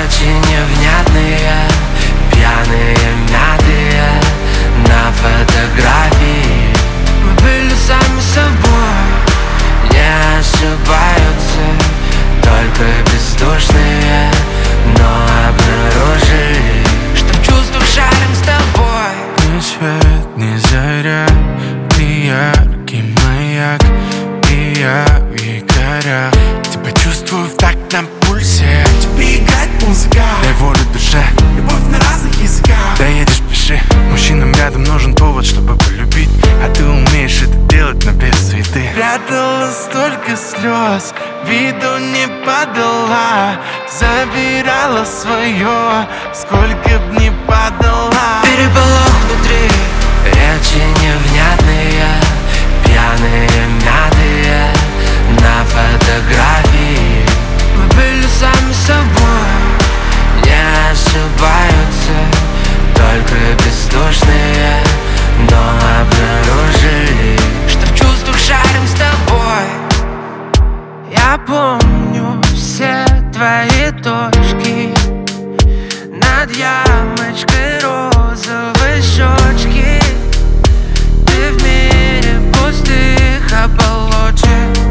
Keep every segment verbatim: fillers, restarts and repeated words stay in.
речи невнятные, пьяные, мятые на фотографии. Мы были сами собой, не ошибаются только бездушные, но обнаружили, что в чувствах шарим с тобой. Ни свет, ни заря, ты яркий маяк, и я в якорях. Тебя чувствую в такт на пульсе. Тебе играть музыка, дай волю душе, любовь на разных языках. доедешь, пиши. Мужчинам рядом нужен повод, чтобы полюбить, а ты умеешь это делать, но без суеты. Прятала столько слез, виду не подала, забирала свое, сколько б не подала. Переполох внутри, речи невнятные, пьяные, мятые на фотографии. Мы были сами собой, не ошибаются только бездушные, но обнаружили, что в чувствах шарим с тобой. Я помню все твои точки над ямочкой розовой щечки. Ты в мире пустых оболочек,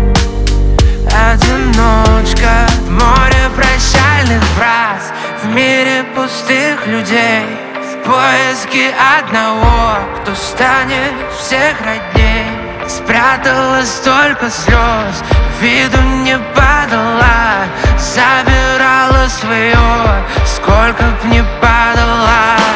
одиночка в море прощальных фраз, в мире пустых людей, в поиске одного, кто станет всех родней. Спрятала столько слез, виду не подала, забирала свое, сколько б не подала.